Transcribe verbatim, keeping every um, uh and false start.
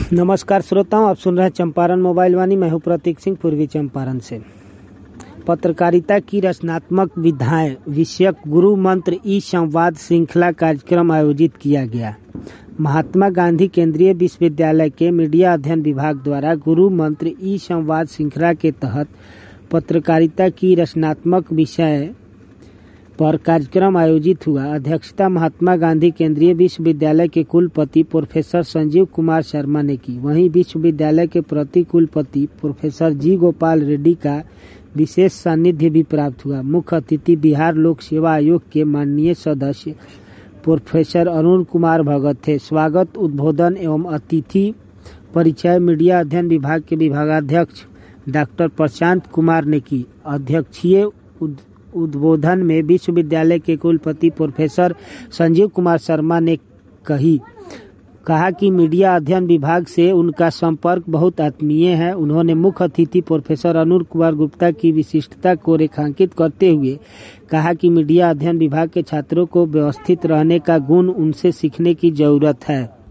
नमस्कार श्रोताओं, आप सुन रहे हैं चंपारण मोबाइल वाणी। मैं हूं प्रतीक सिंह, पूर्वी चंपारण से। पत्रकारिता की रचनात्मक विधाएं विषयक गुरु मंत्र ई संवाद श्रृंखला कार्यक्रम आयोजित किया गया। महात्मा गांधी केंद्रीय विश्वविद्यालय के मीडिया अध्ययन विभाग द्वारा गुरु मंत्र ई संवाद श्रृंखला के तहत पत्रकारिता की रचनात्मक विषय पर कार्यक्रम आयोजित हुआ। अध्यक्षता महात्मा गांधी केंद्रीय विश्वविद्यालय के कुलपति प्रोफेसर संजीव कुमार शर्मा ने की। वहीं विश्वविद्यालय के प्रति कुलपति प्रोफेसर जी गोपाल रेड्डी का विशेष सानिध्य भी प्राप्त हुआ। मुख्य अतिथि बिहार लोक सेवा आयोग के माननीय सदस्य प्रोफेसर अरुण कुमार भगत थे। स्वागत, उद्बोधन एवं अतिथि परिचय मीडिया अध्ययन विभाग के विभागाध्यक्ष डॉक्टर प्रशांत कुमार ने की। अध्यक्षीय उद्बोधन में विश्वविद्यालय के कुलपति प्रोफेसर संजीव कुमार शर्मा ने कही कहा कि मीडिया अध्ययन विभाग से उनका संपर्क बहुत आत्मीय है। उन्होंने मुख्य अतिथि प्रोफेसर अरुण कुमार गुप्ता की विशिष्टता को रेखांकित करते हुए कहा कि मीडिया अध्ययन विभाग के छात्रों को व्यवस्थित रहने का गुण उनसे सीखने की जरूरत है।